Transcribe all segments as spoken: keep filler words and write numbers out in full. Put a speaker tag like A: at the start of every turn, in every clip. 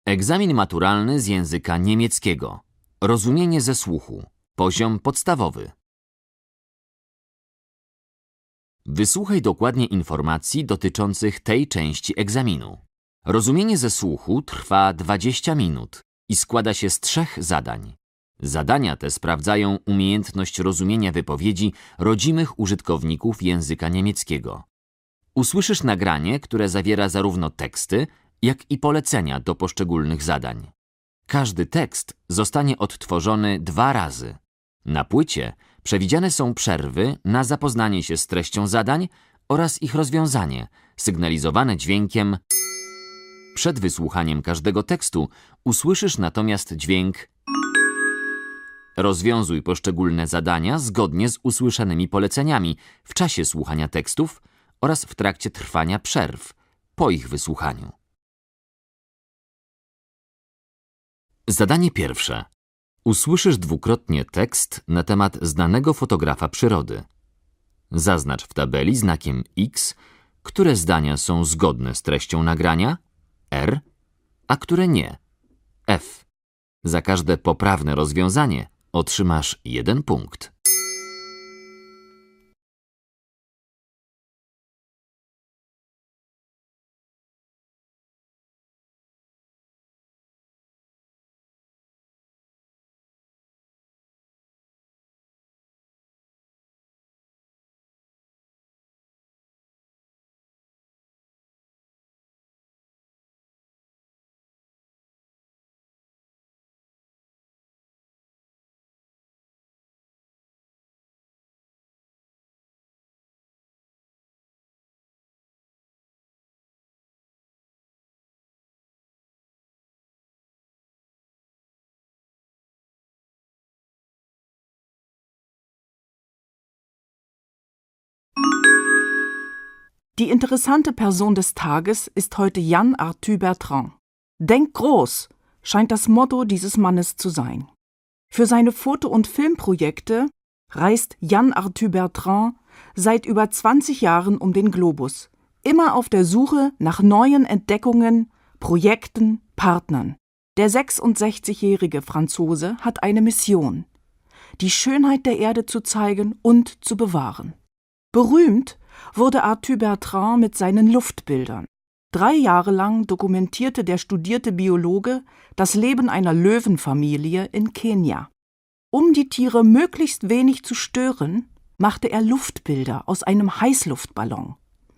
A: Egzamin maturalny z języka niemieckiego. Rozumienie ze słuchu. Poziom podstawowy. Wysłuchaj dokładnie informacji dotyczących tej części egzaminu. Rozumienie ze słuchu trwa dwadzieścia minut i składa się z trzech zadań. Zadania te sprawdzają umiejętność rozumienia wypowiedzi rodzimych użytkowników języka niemieckiego. Usłyszysz nagranie, które zawiera zarówno teksty, jak i polecenia do poszczególnych zadań. Każdy tekst zostanie odtworzony dwa razy. Na płycie przewidziane są przerwy na zapoznanie się z treścią zadań oraz ich rozwiązanie, sygnalizowane dźwiękiem. Przed wysłuchaniem każdego tekstu usłyszysz natomiast dźwięk. Rozwiązuj poszczególne zadania zgodnie z usłyszanymi poleceniami w czasie słuchania tekstów oraz w trakcie trwania przerw, po ich wysłuchaniu. Zadanie pierwsze. Usłyszysz dwukrotnie tekst na temat znanego fotografa przyrody. Zaznacz w tabeli znakiem X, które zdania są zgodne z treścią nagrania, R, a które nie, F. Za każde poprawne rozwiązanie otrzymasz jeden punkt.
B: Die interessante Person des Tages ist heute Yann Arthus Bertrand. Denk groß, scheint das Motto dieses Mannes zu sein. Für seine Foto- und Filmprojekte reist Yann Arthus Bertrand seit über zwanzig Jahren um den Globus, immer auf der Suche nach neuen Entdeckungen, Projekten, Partnern. Der sechsundsechzigjährige Franzose hat eine Mission: die Schönheit der Erde zu zeigen und zu bewahren. Berühmt wurde Arthus Bertrand mit seinen Luftbildern. Drei Jahre lang dokumentierte der studierte Biologe das Leben einer Löwenfamilie in Kenia. Um die Tiere möglichst wenig zu stören, machte er Luftbilder aus einem Heißluftballon.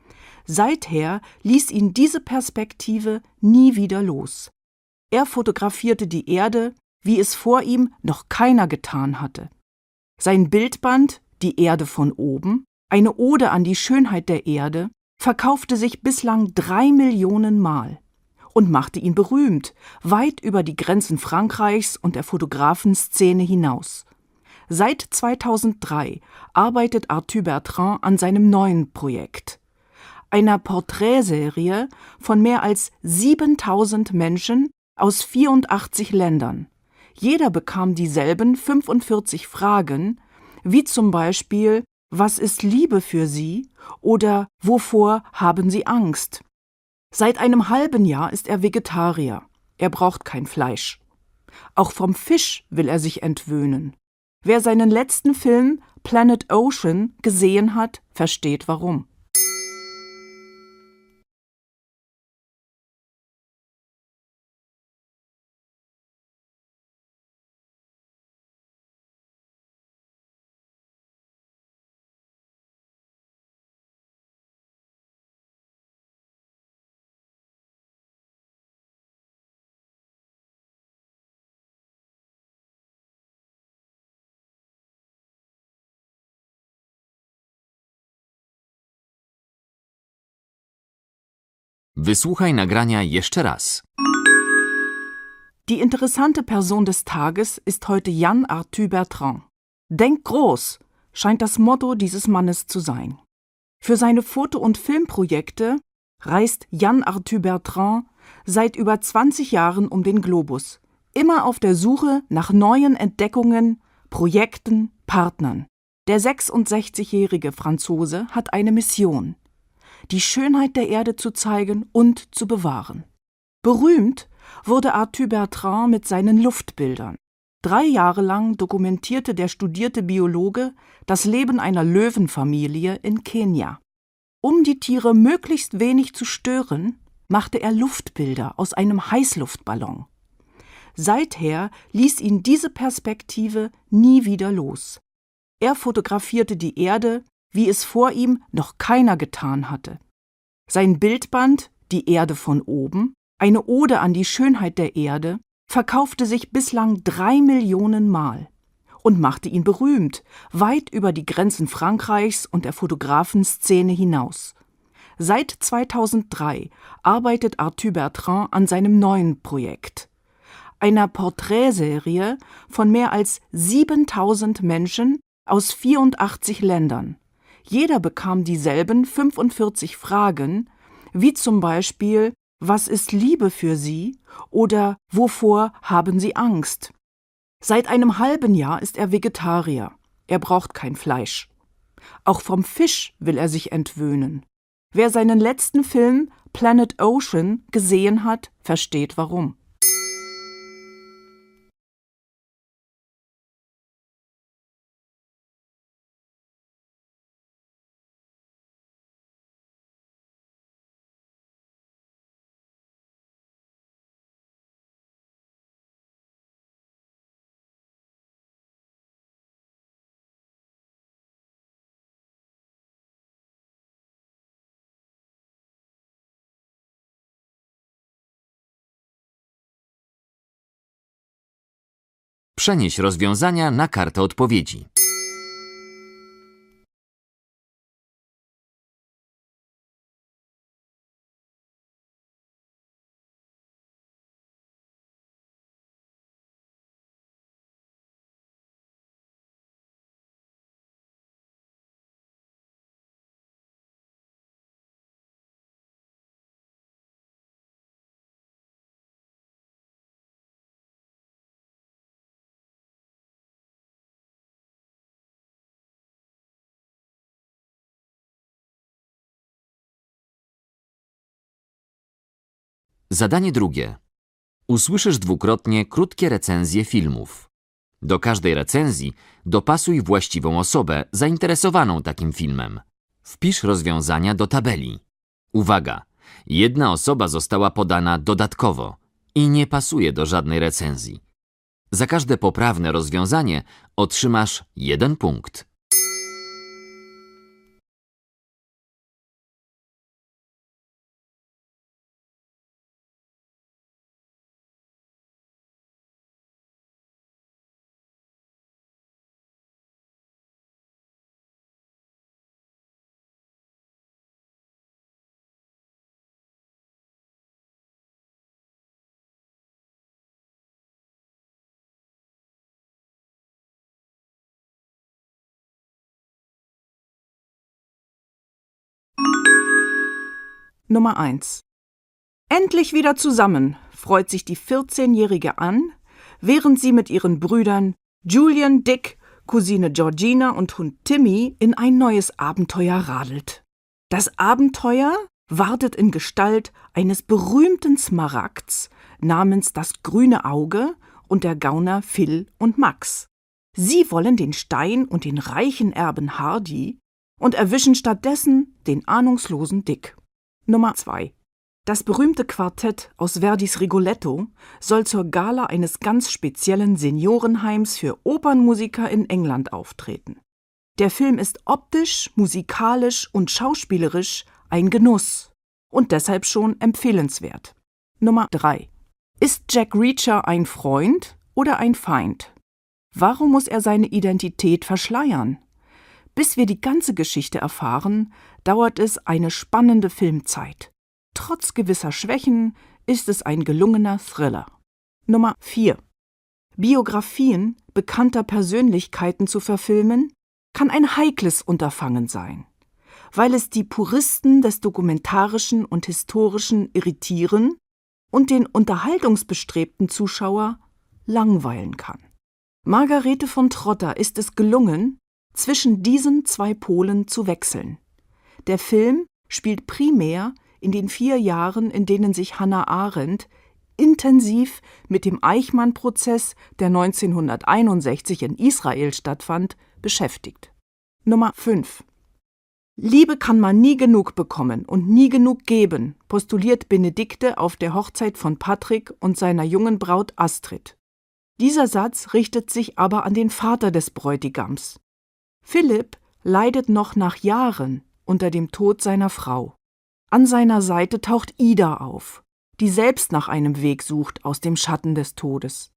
B: Seither ließ ihn diese Perspektive nie wieder los. Er fotografierte die Erde, wie es vor ihm noch keiner getan hatte. Sein Bildband »Die Erde von oben«, eine Ode an die Schönheit der Erde, verkaufte sich bislang drei Millionen Mal und machte ihn berühmt, weit über die Grenzen Frankreichs und der Fotografenszene hinaus. Seit zweitausenddrei arbeitet Arthus Bertrand an seinem neuen Projekt, einer Porträtserie von mehr als siebentausend Menschen aus vierundachtzig Ländern. Jeder bekam dieselben fünfundvierzig Fragen, wie zum Beispiel: Was ist Liebe für Sie? Oder wovor haben Sie Angst? Seit einem halben Jahr ist er Vegetarier. Er braucht kein Fleisch. Auch vom Fisch will er sich entwöhnen. Wer seinen letzten Film Planet Ocean gesehen hat, versteht warum.
A: Wysłuchaj nagrania jeszcze raz.
B: Die interessante Person des Tages ist heute Yann Arthus Bertrand. Denk groß, scheint das Motto dieses Mannes zu sein. Für seine Foto- und Filmprojekte reist Yann Arthus Bertrand seit über zwanzig Jahren um den Globus, immer auf der Suche nach neuen Entdeckungen, Projekten, Partnern. Der sechsundsechzigjährige Franzose hat eine Mission: die Schönheit der Erde zu zeigen und zu bewahren. Berühmt wurde Arthur Bertrand mit seinen Luftbildern. Drei Jahre lang dokumentierte der studierte Biologe das Leben einer Löwenfamilie in Kenia. Um die Tiere möglichst wenig zu stören, machte er Luftbilder aus einem Heißluftballon. Seither ließ ihn diese Perspektive nie wieder los. Er fotografierte die Erde, wie es vor ihm noch keiner getan hatte. Sein Bildband »Die Erde von oben«, eine Ode an die Schönheit der Erde, verkaufte sich bislang drei Millionen Mal und machte ihn berühmt, weit über die Grenzen Frankreichs und der Fotografenszene hinaus. Seit zweitausenddrei arbeitet Arthur Bertrand an seinem neuen Projekt, einer Porträtserie von mehr als siebentausend Menschen aus vierundachtzig Ländern. Jeder bekam dieselben fünfundvierzig Fragen, wie zum Beispiel: Was ist Liebe für Sie? Oder wovor haben Sie Angst? Seit einem halben Jahr ist er Vegetarier. Er braucht kein Fleisch. Auch vom Fisch will er sich entwöhnen. Wer seinen letzten Film Planet Ocean gesehen hat, versteht warum.
A: Przenieś rozwiązania na kartę odpowiedzi. Zadanie drugie. Usłyszysz dwukrotnie krótkie recenzje filmów. Do każdej recenzji dopasuj właściwą osobę zainteresowaną takim filmem. Wpisz rozwiązania do tabeli. Uwaga! Jedna osoba została podana dodatkowo i nie pasuje do żadnej recenzji. Za każde poprawne rozwiązanie otrzymasz jeden punkt.
B: Nummer eins. Endlich wieder zusammen, freut sich die vierzehnjährige an, während sie mit ihren Brüdern Julian, Dick, Cousine Georgina und Hund Timmy in ein neues Abenteuer radelt. Das Abenteuer wartet in Gestalt eines berühmten Smaragds namens das grüne Auge und der Gauner Phil und Max. Sie wollen den Stein und den reichen Erben Hardy und erwischen stattdessen den ahnungslosen Dick. Nummer zwei. Das berühmte Quartett aus Verdis Rigoletto soll zur Gala eines ganz speziellen Seniorenheims für Opernmusiker in England auftreten. Der Film ist optisch, musikalisch und schauspielerisch ein Genuss und deshalb schon empfehlenswert. Nummer drei. Ist Jack Reacher ein Freund oder ein Feind? Warum muss er seine Identität verschleiern? Bis wir die ganze Geschichte erfahren, dauert es eine spannende Filmzeit. Trotz gewisser Schwächen ist es ein gelungener Thriller. Nummer vier. Biografien bekannter Persönlichkeiten zu verfilmen, kann ein heikles Unterfangen sein, weil es die Puristen des Dokumentarischen und Historischen irritieren und den unterhaltungsbestrebten Zuschauer langweilen kann. Margarete von Trotter ist es gelungen, zwischen diesen zwei Polen zu wechseln. Der Film spielt primär in den vier Jahren, in denen sich Hannah Arendt intensiv mit dem Eichmann-Prozess, der neunzehnhunderteinundsechzig in Israel stattfand, beschäftigt. Nummer fünf. Liebe kann man nie genug bekommen und nie genug geben, postuliert Benedikte auf der Hochzeit von Patrick und seiner jungen Braut Astrid. Dieser Satz richtet sich aber an den Vater des Bräutigams. Philipp leidet noch nach Jahren unter dem Tod seiner Frau. An seiner Seite taucht Ida auf, die selbst nach einem Weg sucht aus dem Schatten des Todes.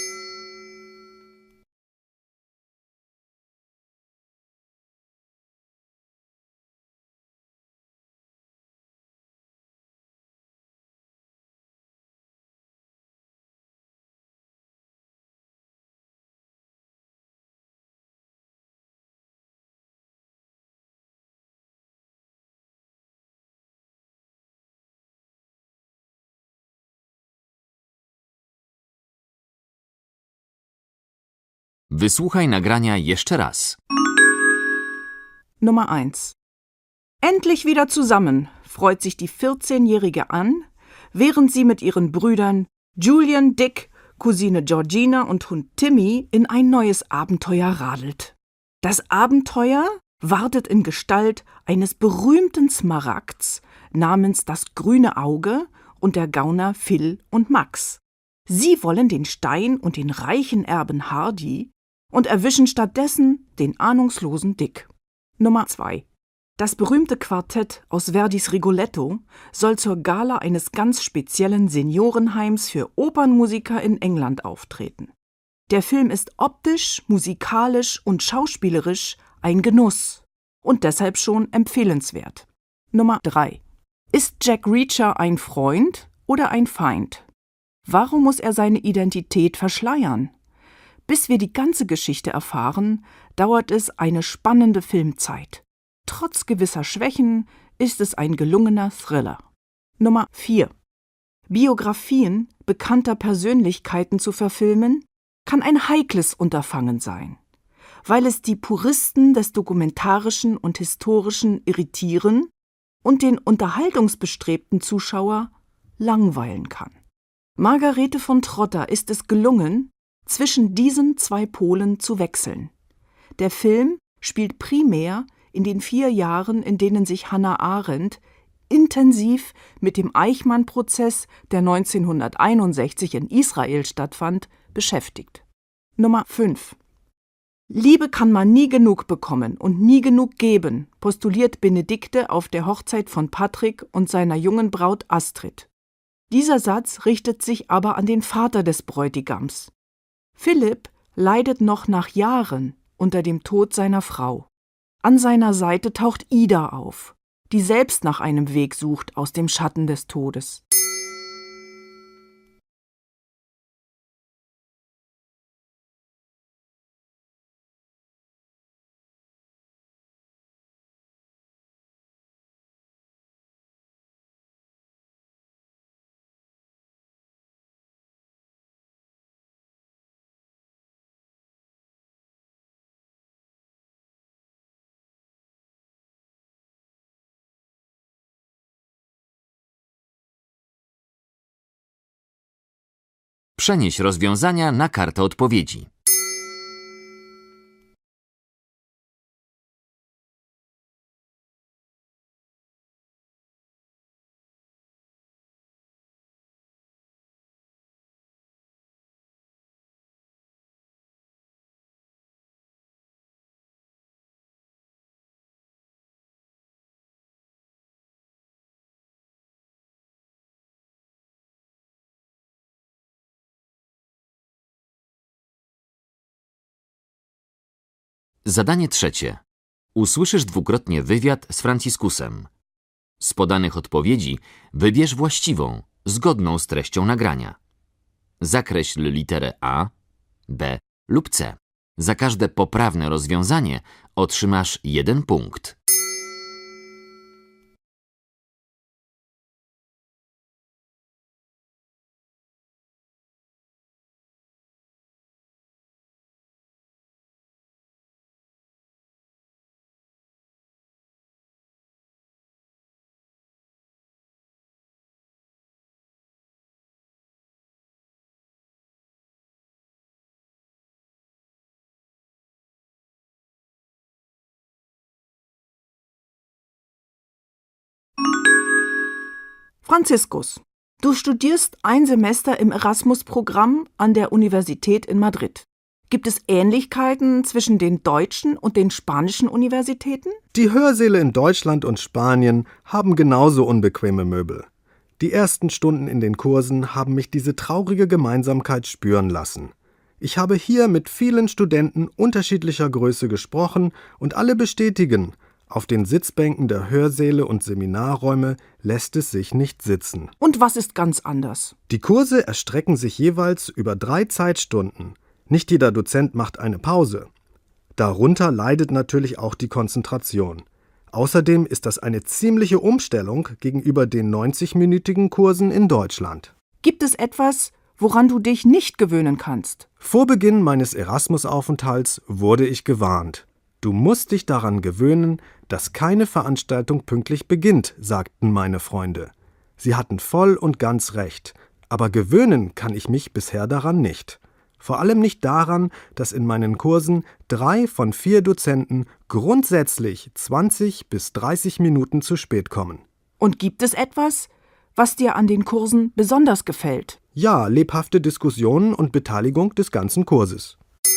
A: Wysłuchaj nagrania jeszcze raz.
B: Nummer eins. Endlich wieder zusammen, freut sich die vierzehnjährige an, während sie mit ihren Brüdern Julian, Dick, Cousine Georgina und Hund Timmy in ein neues Abenteuer radelt. Das Abenteuer wartet in Gestalt eines berühmten Smaragds namens das grüne Auge und der Gauner Phil und Max. Sie wollen den Stein und den reichen Erben Hardy und erwischen stattdessen den ahnungslosen Dick. Nummer zwei. Das berühmte Quartett aus Verdis Rigoletto soll zur Gala eines ganz speziellen Seniorenheims für Opernmusiker in England auftreten. Der Film ist optisch, musikalisch und schauspielerisch ein Genuss und deshalb schon empfehlenswert. Nummer drei. Ist Jack Reacher ein Freund oder ein Feind? Warum muss er seine Identität verschleiern? Bis wir die ganze Geschichte erfahren, dauert es eine spannende Filmzeit. Trotz gewisser Schwächen ist es ein gelungener Thriller. Nummer vier. Biografien bekannter Persönlichkeiten zu verfilmen, kann ein heikles Unterfangen sein, weil es die Puristen des Dokumentarischen und Historischen irritieren und den unterhaltungsbestrebten Zuschauer langweilen kann. Margarete von Trotter ist es gelungen, zwischen diesen zwei Polen zu wechseln. Der Film spielt primär in den vier Jahren, in denen sich Hannah Arendt intensiv mit dem Eichmann-Prozess, der neunzehnhunderteinundsechzig in Israel stattfand, beschäftigt. Nummer fünf. Liebe kann man nie genug bekommen und nie genug geben, postuliert Benedikte auf der Hochzeit von Patrick und seiner jungen Braut Astrid. Dieser Satz richtet sich aber an den Vater des Bräutigams. Philipp leidet noch nach Jahren unter dem Tod seiner Frau. An seiner Seite taucht Ida auf, die selbst nach einem Weg sucht aus dem Schatten des Todes.
A: Przenieś rozwiązania na kartę odpowiedzi. Zadanie trzecie. Usłyszysz dwukrotnie wywiad z Franciscusem. Z podanych odpowiedzi wybierz właściwą, zgodną z treścią nagrania. Zakreśl literę A, B lub C. Za każde poprawne rozwiązanie otrzymasz jeden punkt.
B: Franziskus, du studierst ein Semester im Erasmus-Programm an der Universität in Madrid. Gibt es Ähnlichkeiten zwischen den deutschen und den spanischen Universitäten?
C: Die Hörsäle in Deutschland und Spanien haben genauso unbequeme Möbel. Die ersten Stunden in den Kursen haben mich diese traurige Gemeinsamkeit spüren lassen. Ich habe hier mit vielen Studenten unterschiedlicher Größe gesprochen und alle bestätigen, auf den Sitzbänken der Hörsäle und Seminarräume lässt es sich nicht sitzen.
B: Und was ist ganz anders?
C: Die Kurse erstrecken sich jeweils über drei Zeitstunden. Nicht jeder Dozent macht eine Pause. Darunter leidet natürlich auch die Konzentration. Außerdem ist das eine ziemliche Umstellung gegenüber den neunzigminütigen Kursen in Deutschland.
B: Gibt es etwas, woran du dich nicht gewöhnen kannst?
C: Vor Beginn meines Erasmus-Aufenthalts wurde ich gewarnt. Du musst dich daran gewöhnen, dass keine Veranstaltung pünktlich beginnt, sagten meine Freunde. Sie hatten voll und ganz recht, aber gewöhnen kann ich mich bisher daran nicht. Vor allem nicht daran, dass in meinen Kursen drei von vier Dozenten grundsätzlich zwanzig bis dreißig Minuten zu spät kommen.
B: Und gibt es etwas, was dir an den Kursen besonders gefällt?
C: Ja, lebhafte Diskussionen und Beteiligung des ganzen Kurses.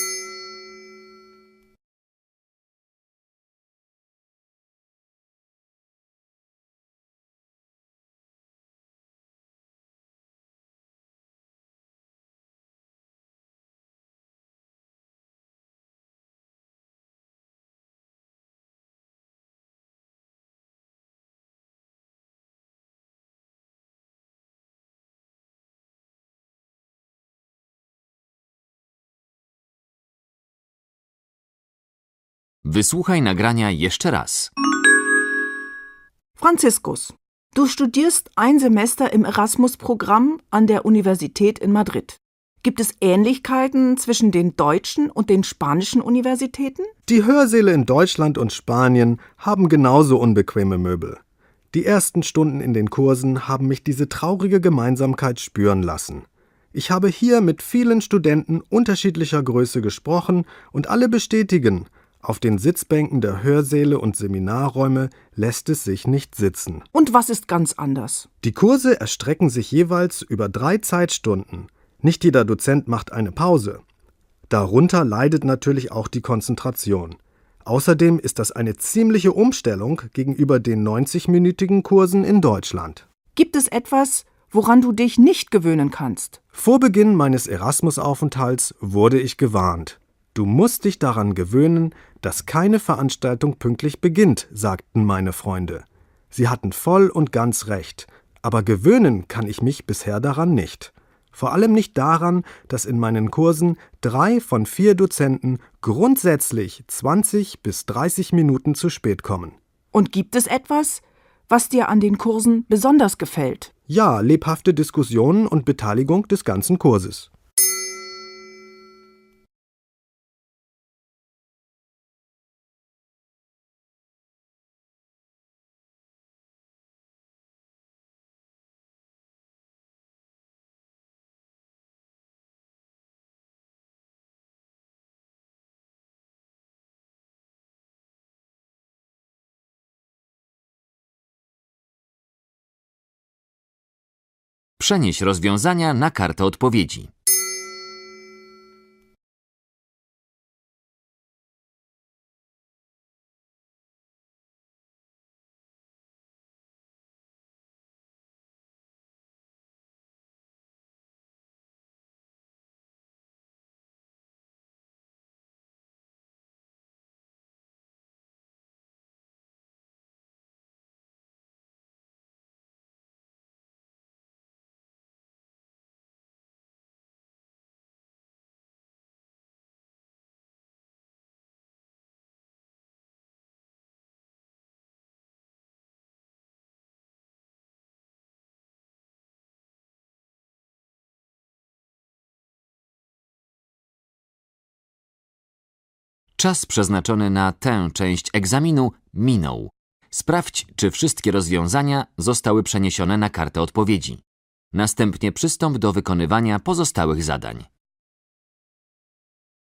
A: Wysłuchaj nagrania jeszcze raz.
B: Franziskus, du studierst ein Semester im Erasmus-Programm an der Universität in Madrid. Gibt es Ähnlichkeiten zwischen den deutschen und den spanischen Universitäten?
C: Die Hörsäle in Deutschland und Spanien haben genauso unbequeme Möbel. Die ersten Stunden in den Kursen haben mich diese traurige Gemeinsamkeit spüren lassen. Ich habe hier mit vielen Studenten unterschiedlicher Größe gesprochen und alle bestätigen, auf den Sitzbänken der Hörsäle und Seminarräume lässt es sich nicht sitzen.
B: Und was ist ganz anders?
C: Die Kurse erstrecken sich jeweils über drei Zeitstunden. Nicht jeder Dozent macht eine Pause. Darunter leidet natürlich auch die Konzentration. Außerdem ist das eine ziemliche Umstellung gegenüber den neunzigminütigen Kursen in Deutschland.
B: Gibt es etwas, woran du dich nicht gewöhnen kannst?
C: Vor Beginn meines Erasmus-Aufenthalts wurde ich gewarnt. Du musst dich daran gewöhnen, dass keine Veranstaltung pünktlich beginnt, sagten meine Freunde. Sie hatten voll und ganz recht, aber gewöhnen kann ich mich bisher daran nicht. Vor allem nicht daran, dass in meinen Kursen drei von vier Dozenten grundsätzlich zwanzig bis dreißig Minuten zu spät kommen.
B: Und gibt es etwas, was dir an den Kursen besonders gefällt?
C: Ja, lebhafte Diskussionen und Beteiligung des ganzen Kurses.
A: Przenieś rozwiązania na kartę odpowiedzi. Czas przeznaczony na tę część egzaminu minął. Sprawdź, czy wszystkie rozwiązania zostały przeniesione na kartę odpowiedzi. Następnie przystąp do wykonywania pozostałych zadań.